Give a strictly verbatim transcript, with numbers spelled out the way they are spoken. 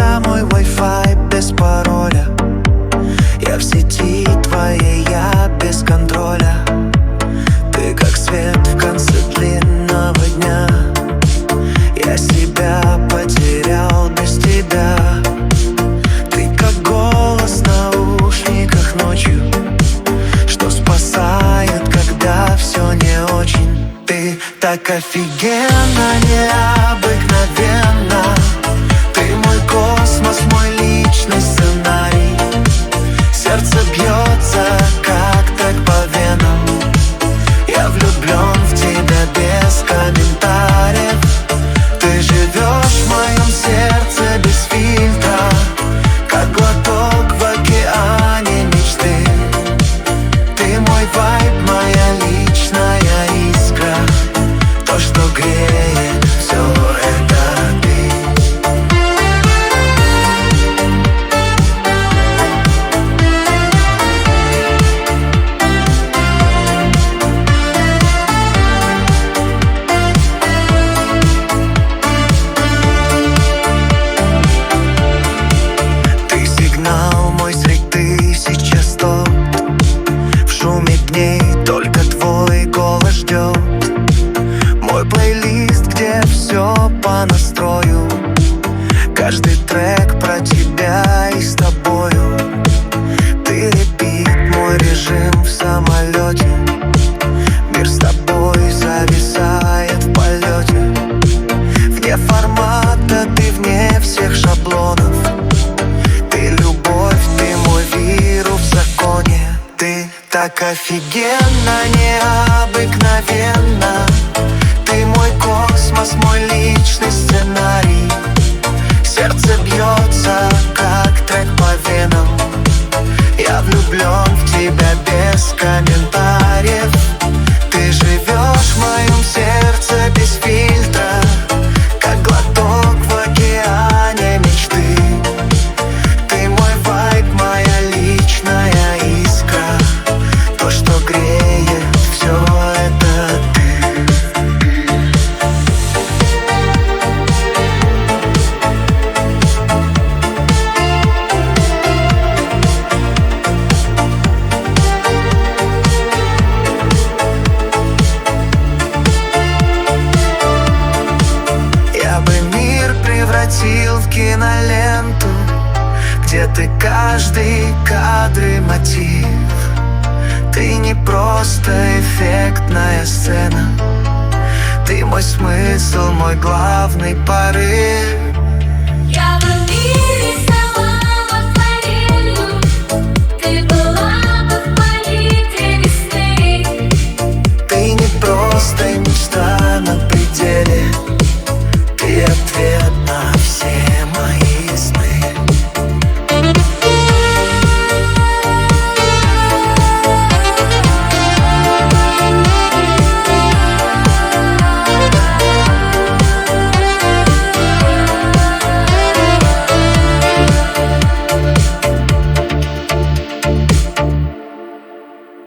это мой Wi-Fi без пароля. Я в сети твоей, я без контроля. Ты как свет в конце длинного дня. Я себя потерял без тебя. Ты как голос в наушниках ночью, что спасает, когда все не очень. Ты так офигенно, необыкновенно. Ты мой космос, мой личный сценарий. Сердце бьется, как трек по венам. Я влюблен в тебя без комментариев. Ты живешь в моем сердце без фильтра, как глоток в океане мечты. Ты мой вайб, моя личная искра, то, что греет, все это ты. Ты сигнал мой средь тысячи частот. В шуме дней только твой голос ждет. Мой плейлист, где все по настрою. Каждый трек про тебя и с тобою. Ты репит, мой режим в самолете. Мир с тобой зависает в полете. Вне формата, ты вне всех шаблонов. Ты любовь, ты мой вирус в законе. Ты так офигенно, необыкновенно. Ты мой космос, мой личный сценарий. Сердце бьется, как трек по венам. Я влюблен в тебя без комментариев. Ты живешь в моем сердце без фильтра, как глоток в океане мечты. Ты мой вайб, моя личная искра, то, что греет, все это ты. Я бы мир превратил в киноленту, где ты каждый кадр и мотив. Ты не просто эффектная сцена. Ты мой смысл, мой главный порыв.